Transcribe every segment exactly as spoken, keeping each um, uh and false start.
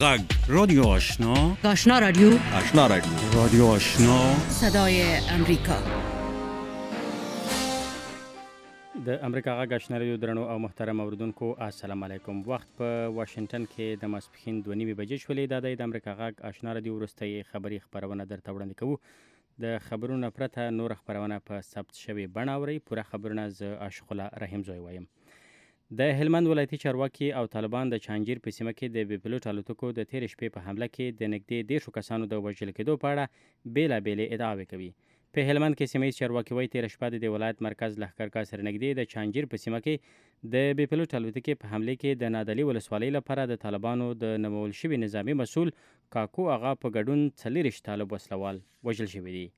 غږ رادیو آشنا آشنا رادیو آشنا رادیو رادیو آشنا صدای امریکا. د امریکا غږ آشنا رادیو درنو او محترم اوریدونکو السلام علیکم. وخت په واشنگټن کې د ماسپښین دوه نیمې بجې شولې. دا د امریکا غږ آشنا رادیو وروستۍ خبري خبرونه درته وړاندې کوو. د خبرونو پرته نور خبرونه په ثبت شوي بڼه اورئ. پوره خبرونه زه عاشق الله رحیم زوی وایم. د هلمند ولایتي چارواکي او طالبان د چانجیر په سیمه کې د بې پیلوټ الوتکو د تېرې شپې په حمله کې د نږدې دېرشو کسانو د وژل کېدو په اړه بېلابېلې ادعاوې کوي. په هلمند کې سیمه ییز چارواکي وایي تېره شپه د دې ولایت مرکز لښکرګاه سره نږدې د چانجیر په سیمه کې د بې پیلوټ الوتکې په حملې کې د نادعلي ولسوالۍ لپاره د طالبانو د نومول شوي نظامي مسؤل کاکو اغا په ګډون څلېرویشت طالب وسلوال وژل شوي دي.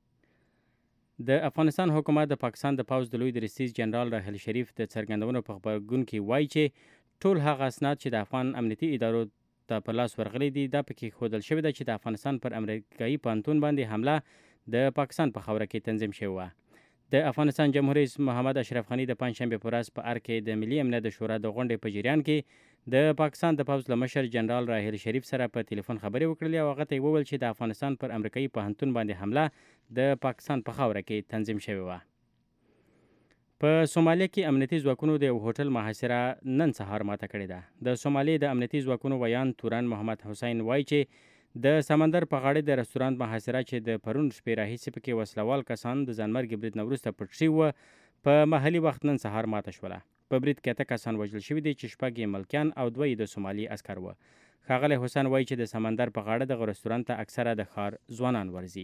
د افغانستان حکومت د پاکستان د پوځ د لوی درستیز جنرال راحل شریف د څرګندونو په خبرګون کې وایي چې ټول هغه اسناد چې د افغان امنیتي ادارو ته په لاس ورغلي دي دا پکې ښودل شوې ده چې د افغانستان پر امریکایي پوهنتون باندې حمله د پاکستان په خاوره کې تنظیم شوې وه. د افغانستان جمهور رئیس محمد اشرف غني د پنجشنبې په ورځ په ار کې د ملي امنیت د شورا د غونډې په جریان کې د پاکستان د پوځ له مشر جنرال راحل شریف سره په تلیفون خبرې وکړلې او هغه ته یې وویل چې د افغانستان پر امریکایي پوهنتون باندې حمله د پاکستان په خاوره کې تنظیم شوې وه. په سومالیا کې امنیتي ځواکونو د یو هوټل محاصره نن سهار ماته کړې ده. د سومالیا د امنیتي ځواکونو ویان تورن محمد حسین وایي چې د سمندر په غاړې د رستورانت محاصره چې د پرون شپې راهیسې پکې وسلوال کسان د ځانمرګي برید نه وروسته پټ شوي وه په محلي وخت نن سهار ماته شوله. په برید کې اته کسان وژل شوي دي چې شپږ یې ملکیان او دوه یې د سومالي عسکر وه. ښاغلی حسین وایي چې د سمندر په غاړه دغه رستورانت ته اکثره د ښار ځوانان ورځي.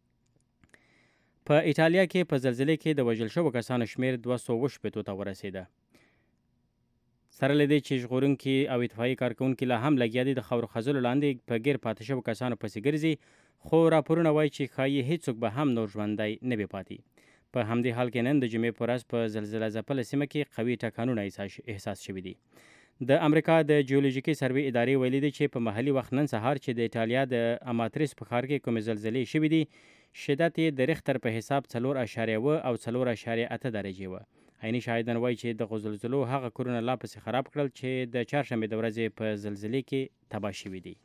په ایټالیا کې په زلزلې کې د وژل شوو کسانو شمیر دوه سوه اووه شپېتو ته ورسېده. سره له دې چې ژغورونکي او اطفایي کارکوونکي لا هم لګیا دي د خاورو خځلو لاندې په ګیر پاتې شوو کسانو پسې ګرځي، خو راپورونه وایي چې ښایي هیڅوک به هم نور ژوندی نه وي پاتې. په همدې حال کې نن د جمعې په ورځ په زلزله ځپله سیمه کې قوي ټکانونه احساس شوي دي. د امریکا د جیولوژیکي سروې ادارې ویلي دي چې په محلي وخت نن سهار چې د ایټالیا د اماتریس په ښار کې کومې زلزلې شوي دي شدت یې د ریختر په حساب څلور اعشاریه اوه او څلور اعشاریه اته درجې وه. عیني شاهدان وایي چې دغو زلزلو هغه کورونه لا پسې خراب کړل چې د چهارشنبې د ورځې په زلزلې کې تباه شوي دي.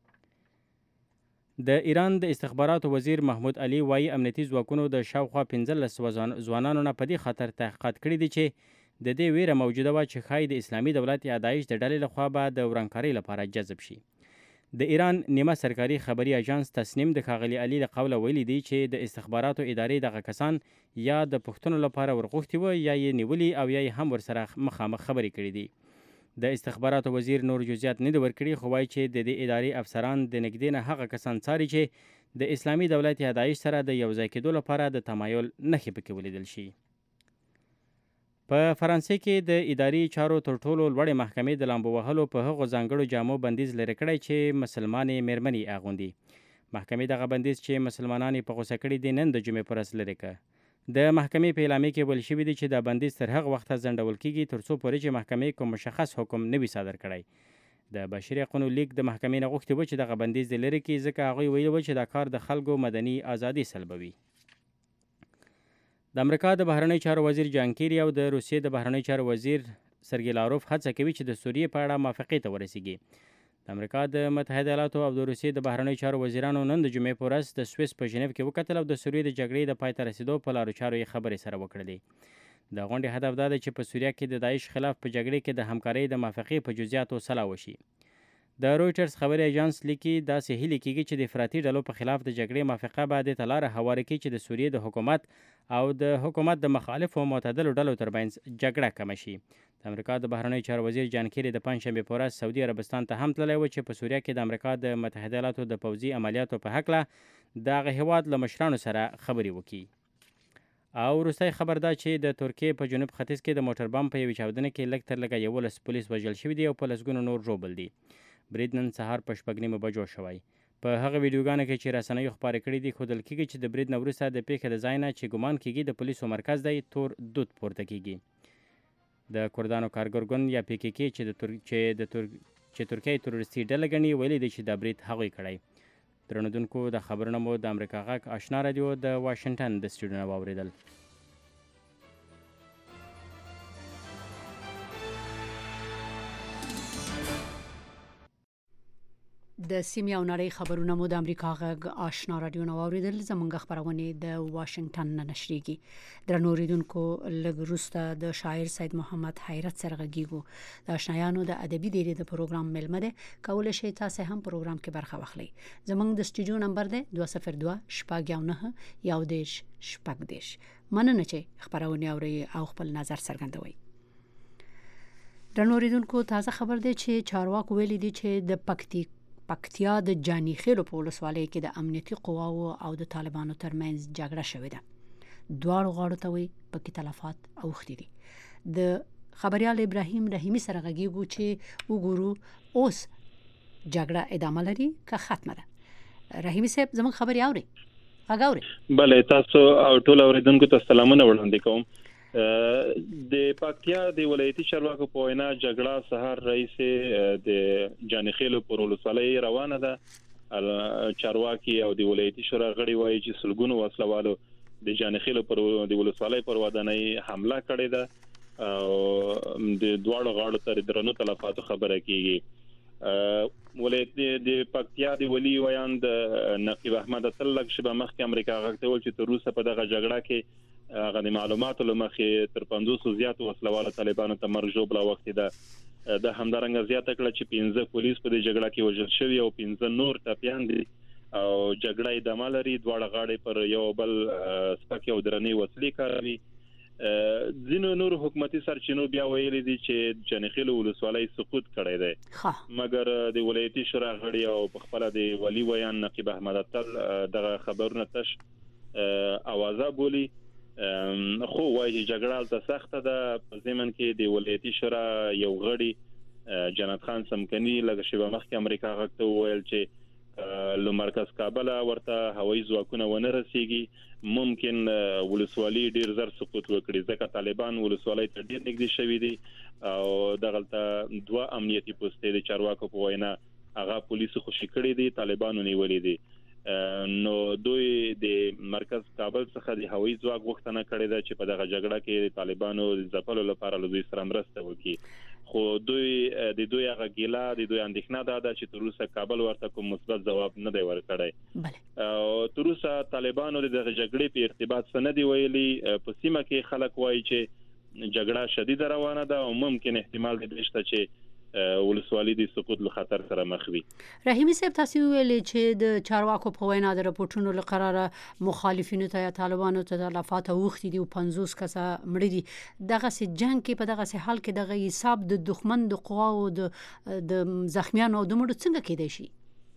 د ایران د استخباراتو وزیر محمود علي وایي امنیتي ځواکونو د شاوخوا پنځلس ځوانانو نه په دې خاطر تحقیقات کړي دي چې د دې ویره موجوده وه چې ښایي د اسلامي دولت یا داعش د ډلې لخوا به د ورانکارۍ لپاره جذب شي. د ایران نیمه سرکاري خبري اژانس تسنیم د ښاغلي علي له قوله ویلي دی چې د استخباراتو ادارې دغه کسان یا د پوښتنو لپاره ورغوښتي وه یا یې نیولي او یا یې هم ورسره مخامخ خبرې کړي دي. د استخباراتو وزیر نور جزئیات نه دي ورکړي، خو وایي چې د دې ادارې افسران د نږدې نه هغه کسان څاري چې د اسلامي دولت یا داعش سره د یو ځای کېدو لپاره د تمایل نښې پکې ولیدل شي. په فرانسې کې د اداري چارو تر ټولو لوړې محکمې د لامبو وهلو په هغو ځانګړو جامو بندیز لرې کړی چې مسلمانې میرمنې اغوندي. محکمې دغه بندیز چې مسلمانان یې په غوسه کړي دي نن د جمعې په ورځ لرې کړ. د محکمې په اعلامیه کې ویل شوي دي چې دا بندیز تر هغه وخته ځنډول کیږي تر څو پورې چې محکمې کوم مشخص حکم نه وي صادر کړی. د بشري حقونو لیگ د محکمې نه غوښتي وه چې دغه بندیز دې لرې کړي ځکه هغوی ویلي وه چې دا کار د خلکو مدني ازادي سلبوي. د امریکا د بهرنیو چارو وزیر جان کیری او د روسیې د بهرنیو چارو وزیر سرګی لاروف هڅه کوي چې د سوریې په اړه موافقې ته ورسیږي. د امریکا د متحده ایالاتو او د روسیې د بهرنیو چارو وزیرانو نن د جمعې په ورځ د سویس په ژنیو کې وکتل او د سوریې د جګړې د پای ته رسیدو په لارو چارو یې خبرې سره وکړلې. د غونډې هدف دا دی چې په سوریه کې د داعش خلاف په جګړې کې د همکارۍ د موافقې په جزئیاتو سلا وشي. د رویټرز خبري اژانس لیکي داسې هیلې کېږي چې د افراطي ډلو په خلاف د جګړې موافقه به دې ته لاره هواره کړي چې د سوریې د حکومت او د حکومت د مخالفو معتدلو ډلو ترمنځ جګړه کمه شي. د امریکا د بهرنیو چارو وزیر جان کیری د پنجشنبې په ورځ سعودي عربستان ته هم تللی و چې په سوریه کې د امریکا د متحده ایالاتو د پوځي عملیاتو په هکله د هغه هیواد له مشرانو سره خبرې وکړي. او وروستی خبر دا چې د ترکیې په جنوب ختیځ کې د موټر بم په یوې چاودنه کې لږ تر لږه یولس پولیس وژل شوي دي او په لسګونو نور ژوبل دي. برید نن سهار په شپږ نیمو بجو شوی. په هغه ویډیوګانو کې چې رسنیو خپاره کړي دي ښودل کېږي چې د برید نه وروسته د پیښې د ځای نه چې ګمان کېږي د پولیسو مرکز دی تور دود پورته کېږي. د کردانو کارګر ګوند یا پی کې کې چې د تر... چې د تر... چې ترکیه تروریستي ډله ګڼي ویلي دی چې دا برید هغوی کړی. درنودونکو د خبرونه مو د امریکا غږ آشنا رادیو د واشنګټن د سټوډیو نه واورېدل. د سیمې او نړۍ خبرونه مو د امریکا غږ آشنا رادیو نو اوریدل. زمونږ خبرونه د واشنگټن نه نشریږي. درنو اوریدونکو لږ وروسته د شاعر سید محمد حیرت سره غږیږو. د آشنایانو د ادبي ډیری د پروګرام ملمه ده. کول شي تاسو هم پروګرام کې برخه واخلئ. زمونږ د سټوډیو نمبر ده دوه صفر دوه شپږ نه یو دیش شپږ دیش. مننه چې خبرونه اوري او خپل نظر څرګندوي. درنو اوریدونکو تازه خبر ده چې چارواکو ویلي دي چې د پکتیک پکتیا د جانی خیلو په ولسوالۍ کې د امنیتي قواو او د طالبانو ترمنځ جګړه شوې ده. دواړو غاړو ته وي پکې تلفات اوښتي دي. د خبريال ابراهیم رحیمی سره غږیږو چې وګورو اوس جګړه ادامه لري که ختمه ده. رحیمی صاحب زموږ خبري اوري؟ غږاوري؟ بله تاسو او ټول اوریدونکو ته سلامونه وړاندې کوم. د پکتیا د ولایتي چارواکو په وینا جګړه سهار رئیس د جانخیلو پر ولسوالۍ روانه ده. چارواکي او د ولایتي شورا غړي وایي چې سلګونو وسلوالو د جانخیلو پر د ولسوالۍ پر ودانۍ حمله کړې ده او د دواړو غاړو تر درنو تلفاتو خبره کیږي. ولایتي د پکتیا د ولی ویاند نقیب احمد تلک شبه مخکې امریکا غږ ول چې تر اوسه په دغه جګړه کې هغه د معلوماتو لمخې تر پنځوس زیات وسلوال طالبانو ته مرګ ژوبله وخت ده. د همدارنګه زیاته کړه چې پنځه پولیس په دې جګړه کې وژل شوي او پنځه نور ټپیان دي او جګړه ادامه لري. دواړه غاړې پر یو بل سپکې او درنې وسلې کاروي. ځینو نور حکومتي سرچینو بیا ویلي دي چې جانخیل ولسوالۍ سقوط کړی دی مګر د ولایتي شورا غړي او په خپل د ولی ویان نقیب احمد تل دغه خبرونه تش اوازه بولی. خو وايي جګړه د سخته ده. په زمن کې د ولایتي شورا یو غړي جنت خان سمکني لږ شیبه مخکې امریکا غږ ته وویل چې له مرکز کابل ورته هوایي ځواکونه ونه رسیږي. ممکن ولسوالۍ ډیر زر سقوط وکړي ځکه طالبان ولسوالۍ ته ډیر نږدې شوي دي او دغلته دوه امنیتي پوسټې د چارواکو په وینا هغه پولیسو خوشي کړي دي، طالبانو نیولې دي. نو دوی د مرکز کابل څخه د هوایي ځواک غوښتنه کړې ده چې په دغه جګړه کې د طالبانو د ځپلو لپاره له دوی سره مرسته وکړي. خو دوی د دوی هغه ګیله د دوی اندېښنه ده ده چې تر اوسه کابل ورته کوم مثبت ځواب نه دی ورکړی. او تر اوسه طالبانو د دغه جګړې په ارتباط څه نه دی ویلي. په سیمه کې خلک وایي چې جګړه شدیده روانه ده او ممکن احتمال دی چې ولسوالۍ د سقوط له خطر سره مخ وي. رحیمی صاحب تاسو ویلي چې د چارواکو په وینا د راپورټونو له قراره مخالفینو ته طالبانو ته تلفات اوښتي دي او پنځوس کسه مړه دي. دغه سي جنگ کې په دغه سي حال کې دغه حساب د دښمن د قواو د د زخمیانو او د مړو څنګه کېدای شي؟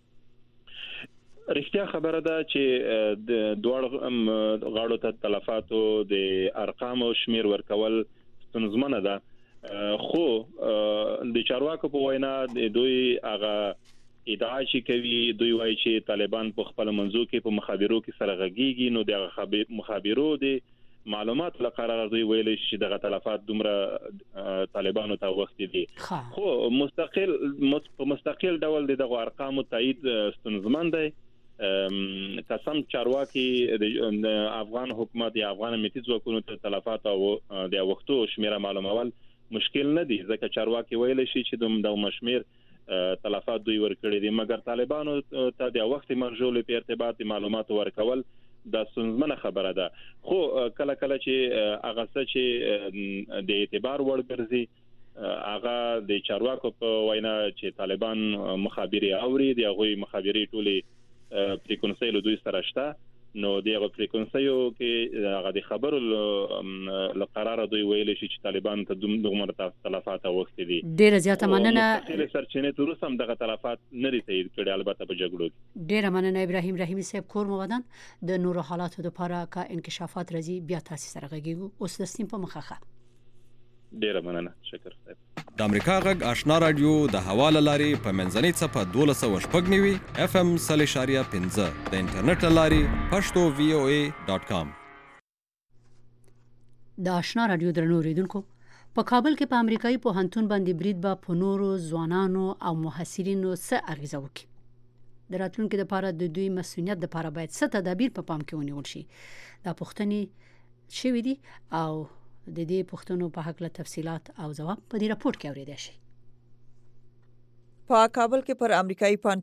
رښتیا خبره ده چې د دوړ غاړو ته تلفاتو د ارقام او شمیر ورکول ستونزمنه ده. خو د چارواکو په وینا دوی هغه ادعا چې کوي دوی وایي چې طالبان په خپل منځو کې په مخابرو کې سره غږیږي. نو د مخابرو د معلومات لپاره دوی ویلي چې دغه تلفات دومره طالبانو ته وخت دي. خو مستقل په مستقل ډول دغه ارقام تایید ستونزمن دی. قسم چارواکي د افغان حکومت یا افغان امنیتي ځواکونو ته تلفات او د وختو شمیره معلومول مشکل نه دي ځکه چارواکي ویل شي چې د مشمیر تلفات دوی ورکړي دي مګر طالبانو ته د وخت مرجولې په ارتباط معلومات ورکول د سنځمنه خبره ده. خو کله کله چې هغه څه چې د اعتبار وړ ګرځي هغه د چارواکو په وینا چې طالبان مخابري اوري د هغوی مخابري ټولې فریکونسي له دوی سره شته. نو دغه فریکونسیو کې هغه د خبرو له قراره دوی ویل شي چې طالبان ته دومره تلفات وخت دي. ډیره زیاته مننه. خپل سرچینې تر اوسه هم دغه تلفات نه تایید کړي البته په جګړو کې. ډیره مننه ابراهیم رحیمی صاحب کور مو ودان د نورو حالاتو لپاره کا انکشافات راځي بیا تاسو سره غږیږو. اوس د سیم په مخه ډیره مننه. شکر صاحب. د امریکا غږ آشنا رادیو د حواله لاري په منځنۍ صفه دولس سوه شپږ نوي اف ام صلی شاریه پنځه د انټرنیټ لاري پښتو وی او ای ډاټ کام. د آشنا رادیو درنو اوریدونکو په کابل کې په امریکایي پوهنتون باندې برید به په نورو ځوانانو او محصلینو څه اغیزه وکړي. د راتلونکو لپاره د دوی مسؤلیت لپاره باید څه تدابیر په پام کې ونیول شي. دا پوښتنې شوې دي او د دې پوښتنو په حق له تفصيلات او ځواب په دې راپور کې اورېدل شي. په کابل کې پر امریکایي